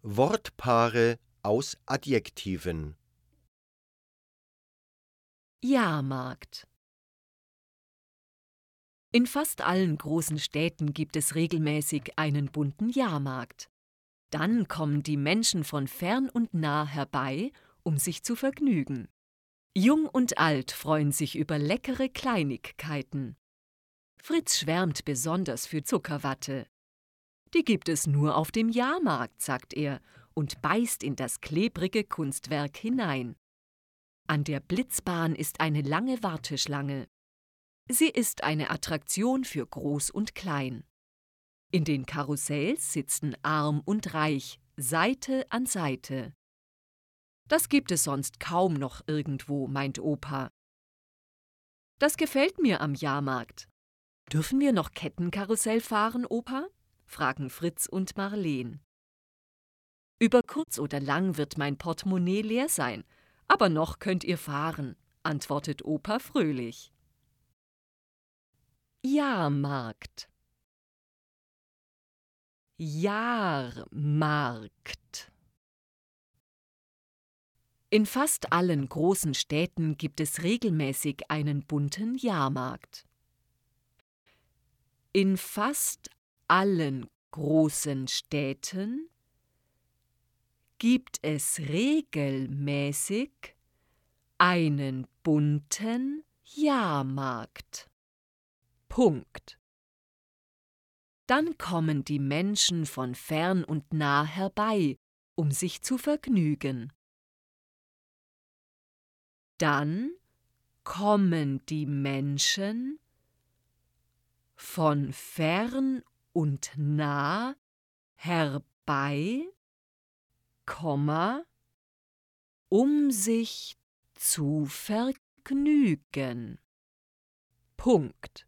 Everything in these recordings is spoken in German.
Wortpaare aus Adjektiven. Jahrmarkt. In fast allen großen Städten gibt es regelmäßig einen bunten Jahrmarkt. Dann kommen die Menschen von fern und nah herbei, um sich zu vergnügen. Jung und alt freuen sich über leckere Kleinigkeiten. Fritz schwärmt besonders für Zuckerwatte. Die gibt es nur auf dem Jahrmarkt, sagt er und beißt in das klebrige Kunstwerk hinein. An der Blitzbahn ist eine lange Warteschlange. Sie ist eine Attraktion für Groß und Klein. In den Karussells sitzen Arm und Reich, Seite an Seite. Das gibt es sonst kaum noch irgendwo, meint Opa. Das gefällt mir am Jahrmarkt. Dürfen wir noch Kettenkarussell fahren, Opa? Fragen Fritz und Marleen. Über kurz oder lang wird mein Portemonnaie leer sein, aber noch könnt ihr fahren, antwortet Opa fröhlich. Jahrmarkt. Jahrmarkt. In fast allen großen Städten gibt es regelmäßig einen bunten Jahrmarkt. In fast allen großen Städten gibt es regelmäßig einen bunten Jahrmarkt. Punkt. Dann kommen die Menschen von fern und nah herbei, um sich zu vergnügen. Dann kommen die Menschen von fern und nah herbei, um sich zu vergnügen. Punkt.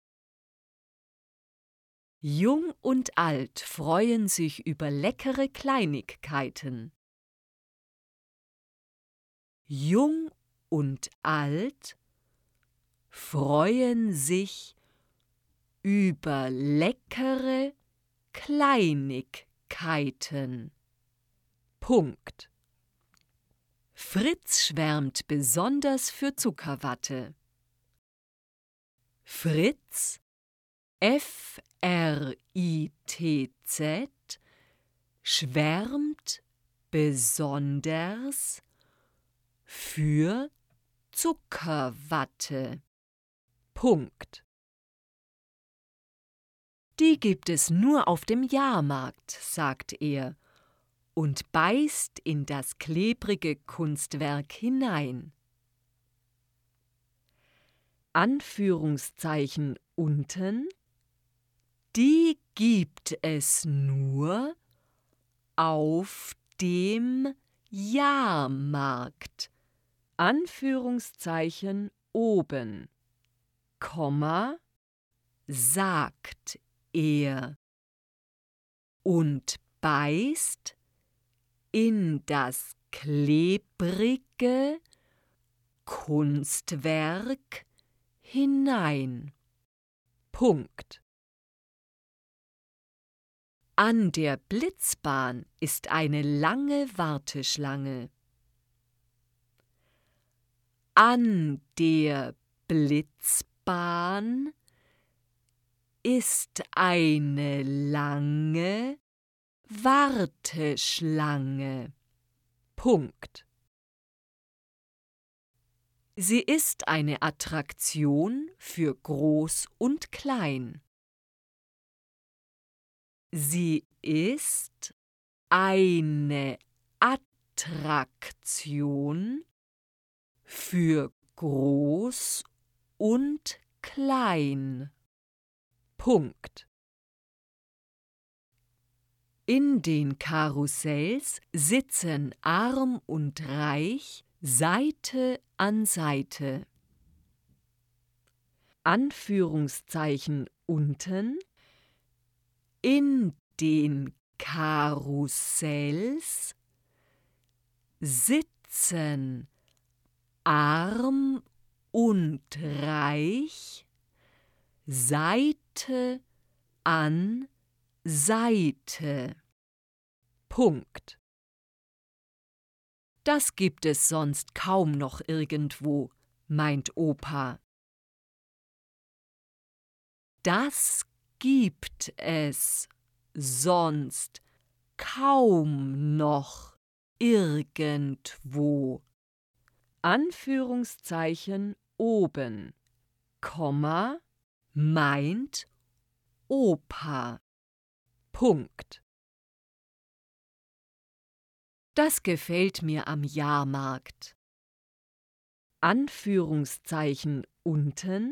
Jung und alt freuen sich über leckere Kleinigkeiten. Jung und alt freuen sich über leckere Kleinigkeiten. Punkt. Fritz schwärmt besonders für Zuckerwatte. Fritz, F-R-I-T-Z, schwärmt besonders für Zuckerwatte. Punkt. Die gibt es nur auf dem Jahrmarkt, sagt er und beißt in das klebrige Kunstwerk hinein. Anführungszeichen unten. Die gibt es nur auf dem Jahrmarkt. Anführungszeichen oben. Sagt er und beißt in das klebrige Kunstwerk hinein. Punkt. An der Blitzbahn ist eine lange Warteschlange. An der Blitzbahn ist eine lange Warteschlange. Punkt. Sie ist eine Attraktion für Groß und Klein. Sie ist eine Attraktion für Groß und Klein. Punkt. In den Karussells sitzen Arm und Reich Seite an Seite. Anführungszeichen unten. In den Karussells sitzen Arm und Reich Seite an Seite. Punkt. Das gibt es sonst kaum noch irgendwo, meint Opa. Das gibt es sonst kaum noch irgendwo. Anführungszeichen oben, Komma, meint Opa. Punkt. Das gefällt mir am Jahrmarkt. Anführungszeichen unten.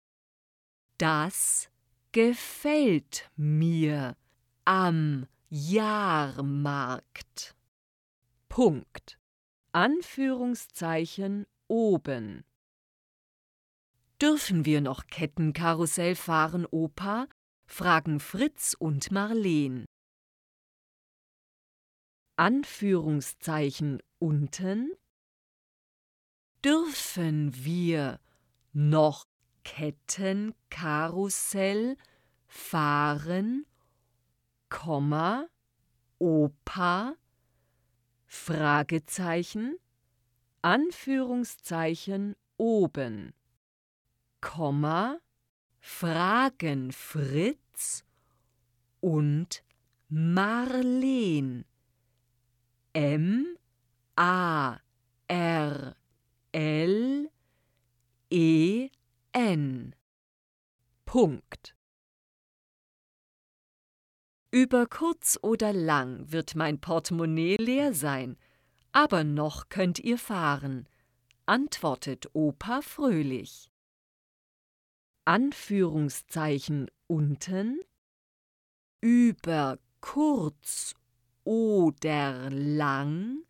Das gefällt mir am Jahrmarkt. Punkt. Anführungszeichen oben. Dürfen wir noch Kettenkarussell fahren, Opa? Fragen Fritz und Marleen. Anführungszeichen unten. Dürfen wir noch Kettenkarussell fahren, Komma, Opa, Fragezeichen, Anführungszeichen oben, Komma, fragen Fritz und Marleen. M-A-R-L-E-N. Punkt. Über kurz oder lang wird mein Portemonnaie leer sein, aber noch könnt ihr fahren, antwortet Opa fröhlich. Anführungszeichen unten. Über kurz oder lang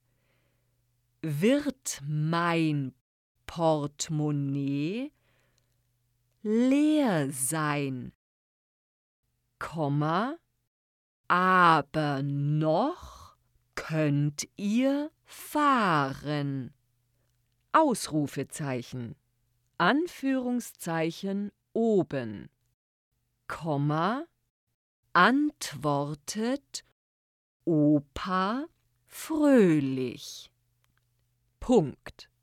wird mein Portemonnaie leer sein, Komma, aber noch könnt ihr fahren. Ausrufezeichen, Anführungszeichen oben, Komma, antwortet Opa fröhlich. Punkt.